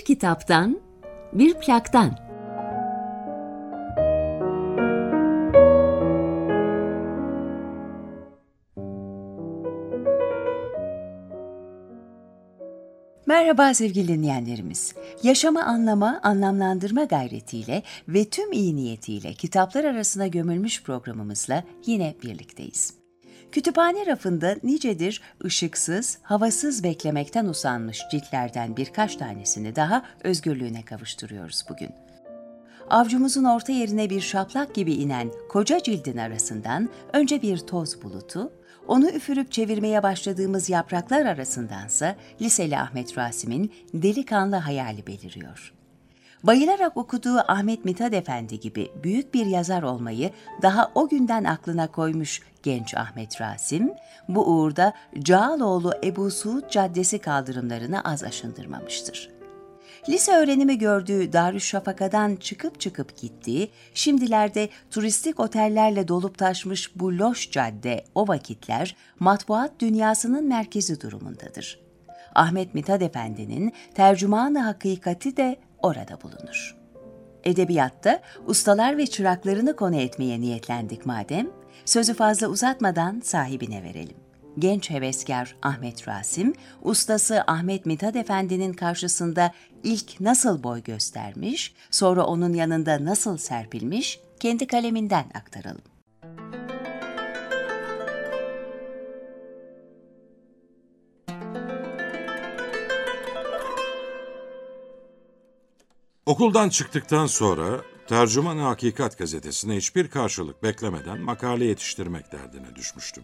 kitaptan, bir plaktan. Merhaba sevgili dinleyenlerimiz. Yaşamı anlama, anlamlandırma gayretiyle ve tüm iyi niyetiyle kitaplar arasına gömülmüş programımızla yine birlikteyiz. Kütüphane rafında nicedir ışıksız, havasız beklemekten usanmış ciltlerden birkaç tanesini daha özgürlüğüne kavuşturuyoruz bugün. Avcumuzun orta yerine bir şaplak gibi inen koca cildin arasından önce bir toz bulutu, onu üfürüp çevirmeye başladığımız yapraklar arasındansa liseli Ahmet Rasim'in delikanlı hayali beliriyor. Bayılarak okuduğu Ahmet Mithat Efendi gibi büyük bir yazar olmayı daha o günden aklına koymuş genç Ahmet Rasim, bu uğurda Cağaloğlu Ebu Suud Caddesi kaldırımlarını az aşındırmamıştır. Lise öğrenimi gördüğü Darüşşafaka'dan çıkıp gittiği, şimdilerde turistik otellerle dolup taşmış bu loş cadde o vakitler matbuat dünyasının merkezi durumundadır. Ahmet Mithat Efendi'nin tercümanı hakikati de orada bulunur. Edebiyatta ustalar ve çıraklarını konu etmeye niyetlendik madem, sözü fazla uzatmadan sahibine verelim. Genç heveskar Ahmet Rasim, ustası Ahmet Mithat Efendi'nin karşısında ilk nasıl boy göstermiş, sonra onun yanında nasıl serpilmiş, kendi kaleminden aktaralım. Okuldan çıktıktan sonra Tercüman-ı Hakikat gazetesine hiçbir karşılık beklemeden makale yetiştirmek derdine düşmüştüm.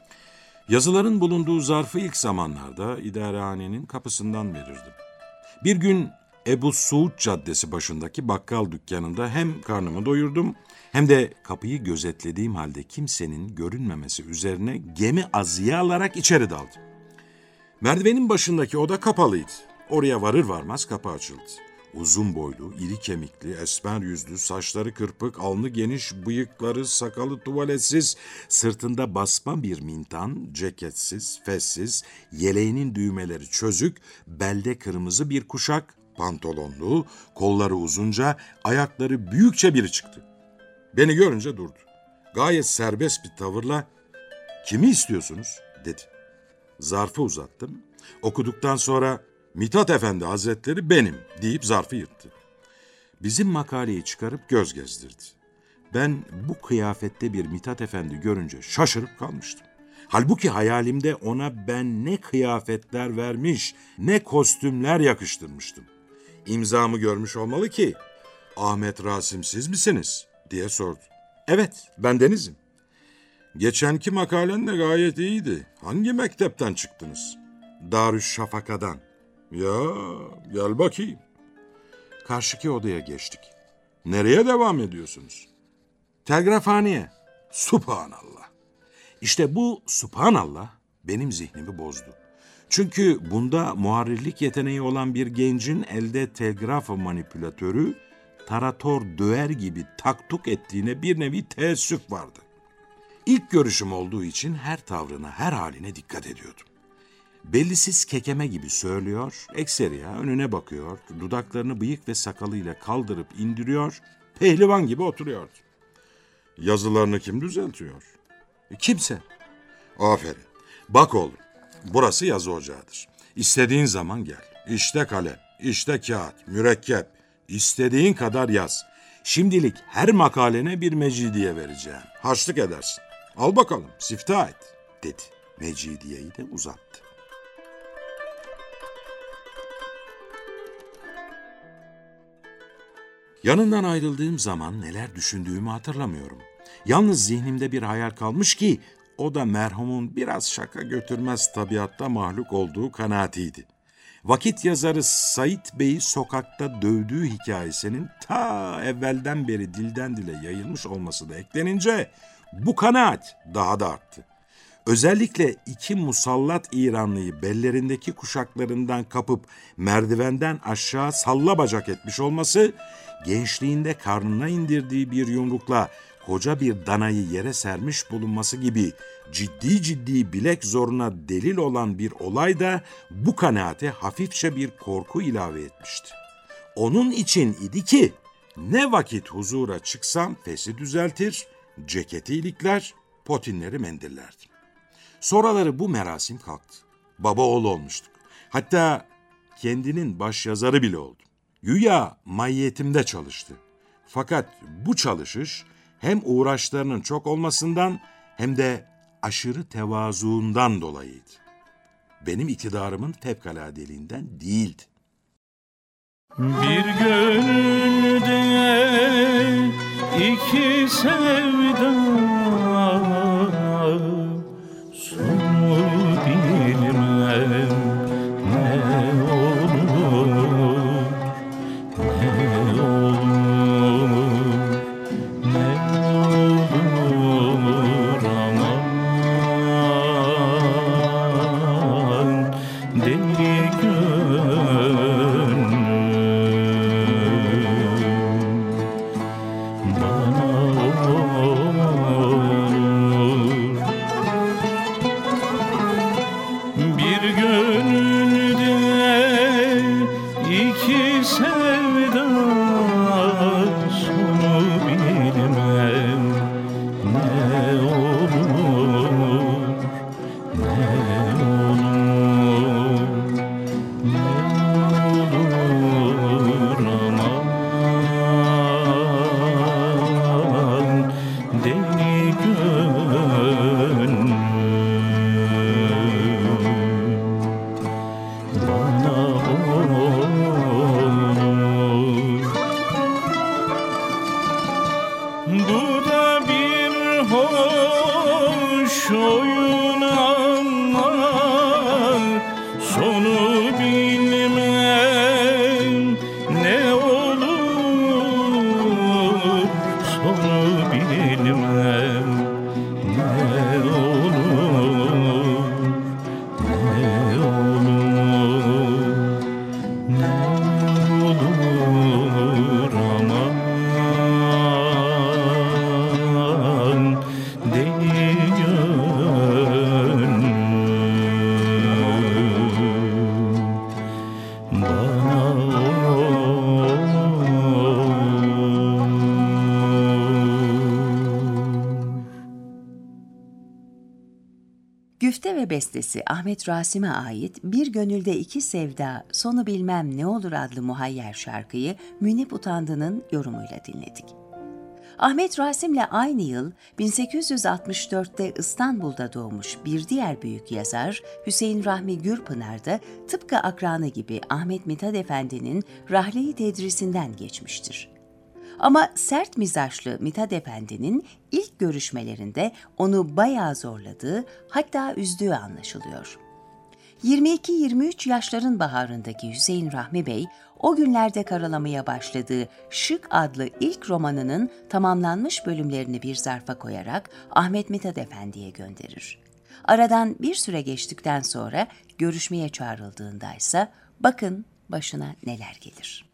Yazıların bulunduğu zarfı ilk zamanlarda idarehanenin kapısından verirdim. Bir gün Ebu Suud Caddesi başındaki bakkal dükkanında hem karnımı doyurdum hem de kapıyı gözetlediğim halde kimsenin görünmemesi üzerine gemi azıya alarak içeri daldım. Merdivenin başındaki oda kapalıydı. Oraya varır varmaz kapı açıldı. Uzun boylu, iri kemikli, esmer yüzlü, saçları kırpık, alnı geniş, bıyıkları, sakalı tuvaletsiz, sırtında basma bir mintan, ceketsiz, fessiz, yeleğinin düğmeleri çözük, belde kırmızı bir kuşak, pantolonlu, kolları uzunca, ayakları büyükçe biri çıktı. Beni görünce durdu. Gayet serbest bir tavırla, "Kimi istiyorsunuz?" dedi. Zarfı uzattım. Okuduktan sonra, "Mithat Efendi Hazretleri benim," deyip zarfı yırttı. Bizim makaleyi çıkarıp göz gezdirdi. Ben bu kıyafette bir Mithat Efendi görünce şaşırıp kalmıştım. Halbuki hayalimde ona ben ne kıyafetler vermiş, ne kostümler yakıştırmıştım. İmzamı görmüş olmalı ki, "Ahmet Rasim siz misiniz?" diye sordu. "Evet, bendenizim." "Geçenki makalen de gayet iyiydi. Hangi mektepten çıktınız?" "Darüşşafaka'dan." "Ya, gel bakayım." Karşıki odaya geçtik. "Nereye devam ediyorsunuz?" "Telgrafhaneye." Subhanallah. İşte bu Subhanallah benim zihnimi bozdu. Çünkü bunda muharrirlik yeteneği olan bir gencin elde telgraf manipülatörü, tarator döver gibi taktuk ettiğine bir nevi teessüf vardı. İlk görüşüm olduğu için her tavrına, her haline dikkat ediyordum. Bellisiz kekeme gibi söylüyor, ekseriya önüne bakıyor, dudaklarını bıyık ve sakalıyla kaldırıp indiriyor, pehlivan gibi oturuyordu. "Yazılarını kim düzeltiyor?" "Kimse." "Aferin. Bak oğlum, burası yazı ocağıdır. İstediğin zaman gel. İşte kalem, işte kağıt, mürekkep. İstediğin kadar yaz. Şimdilik her makalene bir mecidiye vereceğim. Harçlık edersin. Al bakalım, siftah et," dedi. Mecidiyeyi de uzattı. Yanından ayrıldığım zaman neler düşündüğümü hatırlamıyorum. Yalnız zihnimde bir hayal kalmış ki o da merhumun biraz şaka götürmez tabiatta mahluk olduğu kanaatiydi. Vakit yazarı Sait Bey'i sokakta dövdüğü hikayesinin ta evvelden beri dilden dile yayılmış olması da eklenince bu kanaat daha da arttı. Özellikle iki musallat İranlıyı bellerindeki kuşaklarından kapıp merdivenden aşağı salla bacak etmiş olması, gençliğinde karnına indirdiği bir yumrukla koca bir danayı yere sermiş bulunması gibi ciddi bilek zoruna delil olan bir olay da bu kanaate hafifçe bir korku ilave etmişti. Onun için idi ki ne vakit huzura çıksam fesi düzeltir, ceketi ilikler, potinleri mendillerdim. Sonraları bu merasim kalktı. Baba oğul olmuştuk. Hatta kendinin başyazarı bile oldum. Güya mahiyetimde çalıştı. Fakat bu çalışış hem uğraşlarının çok olmasından hem de aşırı tevazuundan dolayıydı. Benim iktidarımın fevkaladeliğinden değildi. Bir gönülde iki sevda, sonu bilmem ne olur, ne olur, ne olur aman deli gönlüm. Güfte ve bestesi Ahmet Rasim'e ait Bir Gönülde İki Sevda, Sonu Bilmem Ne Olur adlı muhayyer şarkıyı Münip Utandı'nın yorumuyla dinledik. Ahmet Rasim'le aynı yıl 1864'te İstanbul'da doğmuş bir diğer büyük yazar Hüseyin Rahmi Gürpınar da tıpkı akranı gibi Ahmet Mithat Efendi'nin Rahle-i Tedrisinden geçmiştir. Ama sert mizaçlı Mithat Efendi'nin ilk görüşmelerinde onu bayağı zorladığı, hatta üzdüğü anlaşılıyor. 22-23 yaşların baharındaki Hüseyin Rahmi Bey, o günlerde karalamaya başladığı Şık adlı ilk romanının tamamlanmış bölümlerini bir zarfa koyarak Ahmet Mithat Efendi'ye gönderir. Aradan bir süre geçtikten sonra görüşmeye çağrıldığındaysa bakın başına neler gelir.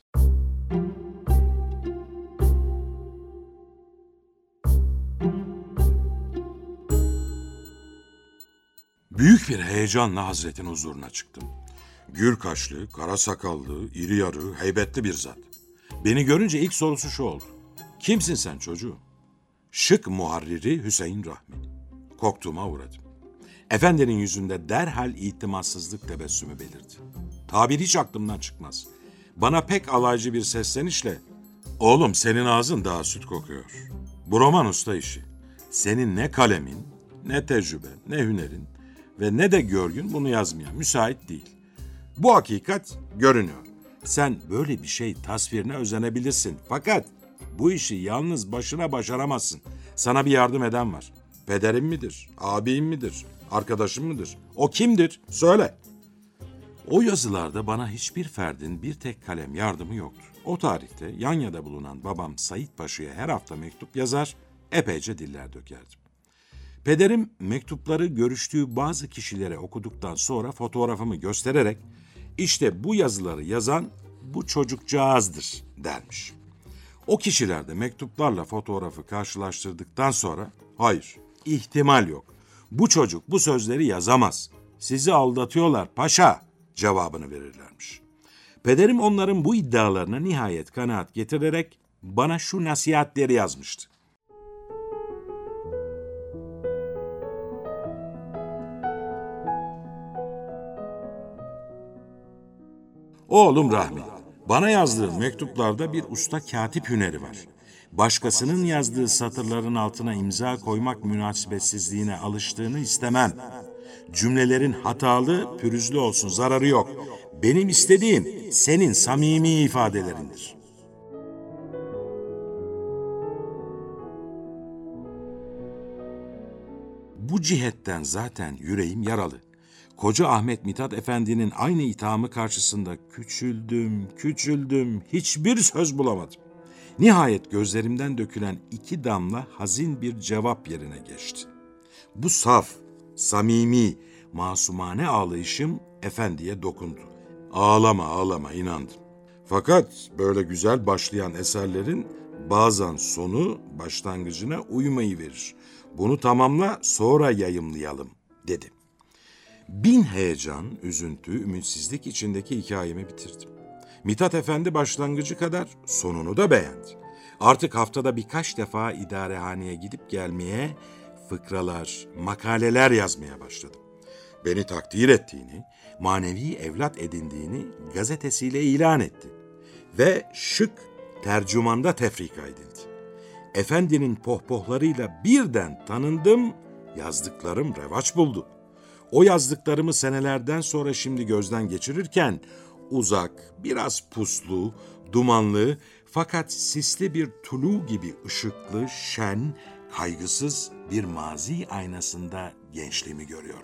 Büyük bir heyecanla Hazretin huzuruna çıktım. Gür kaşlı, kara sakallı, iri yarı, heybetli bir zat. Beni görünce ilk sorusu şu oldu. Kimsin sen çocuğum? Şık muharriri Hüseyin Rahmi. Korktuğuma uğradım. Efendinin yüzünde derhal itimatsızlık tebessümü belirdi. Tabir hiç aklımdan çıkmaz. Bana pek alaycı bir seslenişle, "Oğlum senin ağzın daha süt kokuyor. Bu roman usta işi. Senin ne kalemin, ne tecrüben, ne hünerin ve ne de görgün bunu yazmaya müsait değil. Bu hakikat görünüyor. Sen böyle bir şey tasvirine özenebilirsin. Fakat bu işi yalnız başına başaramazsın. Sana bir yardım eden var. Pederim midir, ağabeyim midir, arkadaşım mıdır? O kimdir? Söyle." O yazılarda bana hiçbir ferdin bir tek kalem yardımı yoktu. O tarihte Yanya'da bulunan babam Sait Paşa'ya her hafta mektup yazar, epeyce diller dökerdim. Pederim mektupları görüştüğü bazı kişilere okuduktan sonra fotoğrafımı göstererek "İşte bu yazıları yazan bu çocukcağızdır" dermiş. O kişiler de mektuplarla fotoğrafı karşılaştırdıktan sonra "Hayır, ihtimal yok. Bu çocuk bu sözleri yazamaz. Sizi aldatıyorlar paşa" cevabını verirlermiş. Pederim onların bu iddialarına nihayet kanaat getirerek bana şu nasihatleri yazmıştı. Oğlum Rahmi, bana yazdığın mektuplarda bir usta katip hüneri var. Başkasının yazdığı satırların altına imza koymak münasebetsizliğine alıştığını istemem. Cümlelerin hatalı, pürüzlü olsun, zararı yok. Benim istediğim senin samimi ifadelerindir. Bu cihetten zaten yüreğim yaralı. Koca Ahmet Mithat Efendi'nin aynı ithamı karşısında küçüldüm, hiçbir söz bulamadım. Nihayet gözlerimden dökülen 2 damla hazin bir cevap yerine geçti. Bu saf, samimi, masumane ağlayışım efendiye dokundu. Ağlama inandım. Fakat böyle güzel başlayan eserlerin bazen sonu başlangıcına uymayıverir. Bunu tamamla sonra yayımlayalım dedi. Bin heyecan, üzüntü, ümitsizlik içindeki hikayemi bitirdim. Mithat Efendi başlangıcı kadar sonunu da beğendi. Artık haftada birkaç defa idarehaneye gidip gelmeye, fıkralar, makaleler yazmaya başladım. Beni takdir ettiğini, manevi evlat edindiğini gazetesiyle ilan etti. Ve şık tercümanda tefrika edildi. Efendinin pohpohlarıyla birden tanındım, yazdıklarım revaç buldu. O yazdıklarımı senelerden sonra şimdi gözden geçirirken uzak, biraz puslu, dumanlı fakat sisli bir tulu gibi ışıklı, şen, kaygısız bir mazi aynasında gençliğimi görüyorum.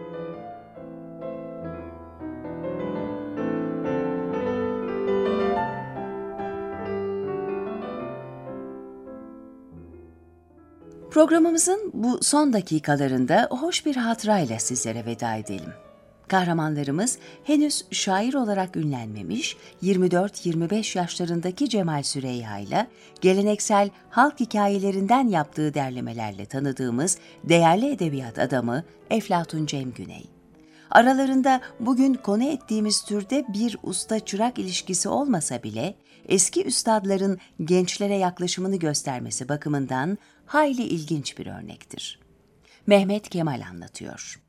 Programımızın bu son dakikalarında hoş bir hatırayla sizlere veda edelim. Kahramanlarımız henüz şair olarak ünlenmemiş 24-25 yaşlarındaki Cemal Süreyya ile geleneksel halk hikayelerinden yaptığı derlemelerle tanıdığımız değerli edebiyat adamı Eflatun Cem Güney. Aralarında bugün konu ettiğimiz türde bir usta-çırak ilişkisi olmasa bile eski üstadların gençlere yaklaşımını göstermesi bakımından hayli ilginç bir örnektir. Mehmet Kemal anlatıyor.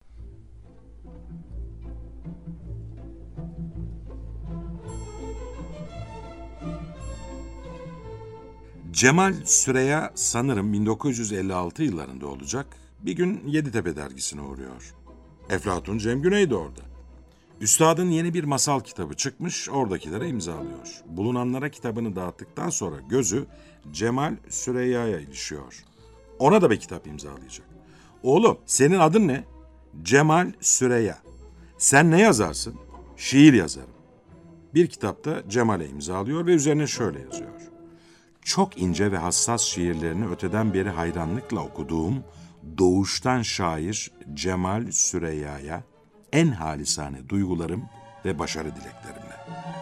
Cemal Süreyya sanırım 1956 yıllarında olacak. Bir gün Yeditepe dergisine uğruyor. Eflatun Cem Güney de orada. Üstadın yeni bir masal kitabı çıkmış, oradakilere imzalıyor. Bulunanlara kitabını dağıttıktan sonra gözü Cemal Süreyya'ya ilişiyor. Ona da bir kitap imzalayacak. Oğlum, senin adın ne? Cemal Süreyya. Sen ne yazarsın? Şiir yazarım. Bir kitapta Cemal'e imzalıyor ve üzerine şöyle yazıyor. Çok ince ve hassas şiirlerini öteden beri hayranlıkla okuduğum doğuştan şair Cemal Süreyya'ya en halisane duygularım ve başarı dileklerimle.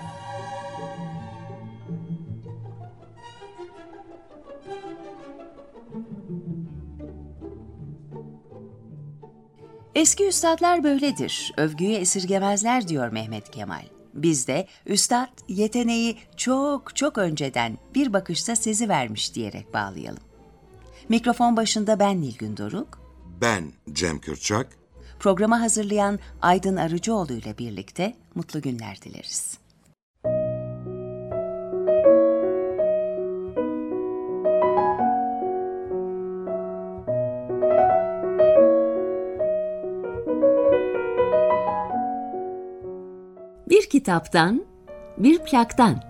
Eski üstadlar böyledir, övgüyü esirgemezler diyor Mehmet Kemal. Biz de üstad yeteneği çok önceden bir bakışta sezivermiş diyerek bağlayalım. Mikrofon başında ben Nilgün Doruk. Ben Cem Kürçak. Programı hazırlayan Aydın Arıcıoğlu ile birlikte mutlu günler dileriz. Bir kitaptan, bir plaktan.